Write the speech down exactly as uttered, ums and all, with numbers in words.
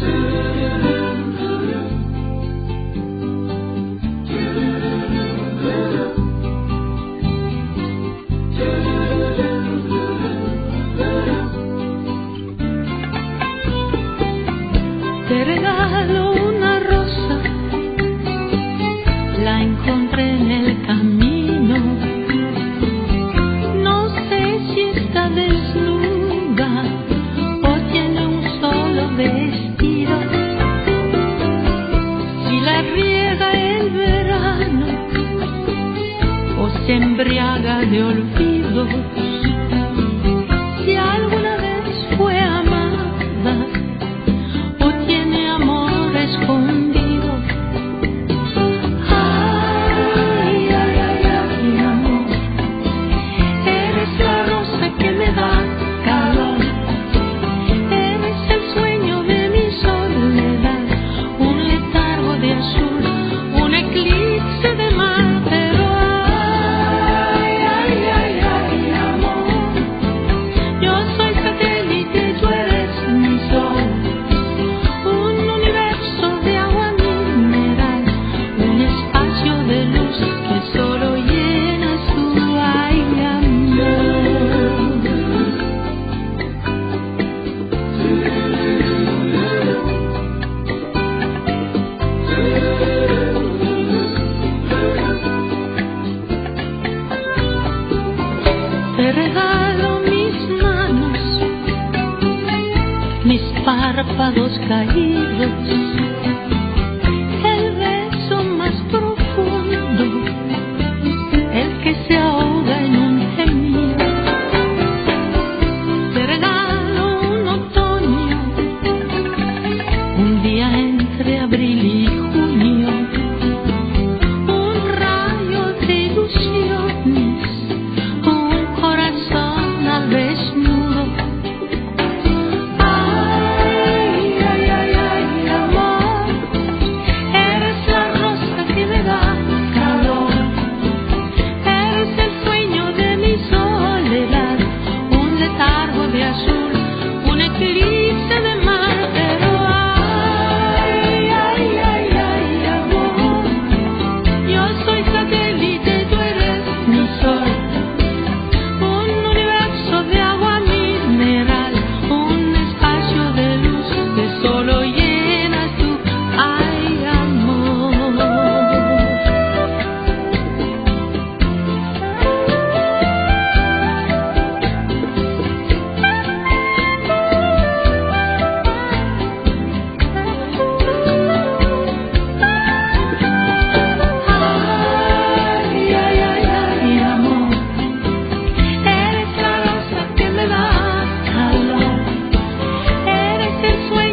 Te regalo una rosa, la encontré en el camino. No sé si está desnuda o tiene un solo vestido. Si la riega el verano o se embriaga de olvidos. Si alguna vez fue amada o tiene amor escondido. Ay, ay, ay, ay, amor, eres la rosa que me da calor. Eres el sueño de mi soledad, un letargo de azul, un eclipse de mar. Pero ay, ay, ay, ay, amor, yo soy satélite, tú eres mi sol. Un universo de agua mineral, un espacio de luz que solo llenas tú. Ay, amor. Te regalo mis manos, mis párpados caídos, el beso más profundo, el que se ahoga en un gemido. Te regalo un otoño, un día entre abril y junio, un rayo de ilusiones, un corazón al desnudo. Ay, ay, ay, ay, amor, eres la rosa que me da calor. Eres el sueño de mi soledad, un letargo de azul, un eclipse de mar. Pero ay, ay, ay, ay, amor, yo soy satélite, tú eres mi sol. Un universo de agua mineral, un espacio de luz que solo llenas tú. Ay, amor. Ay, ay, ay, ay, amor, eres la rosa que me da calor. Eres el sueño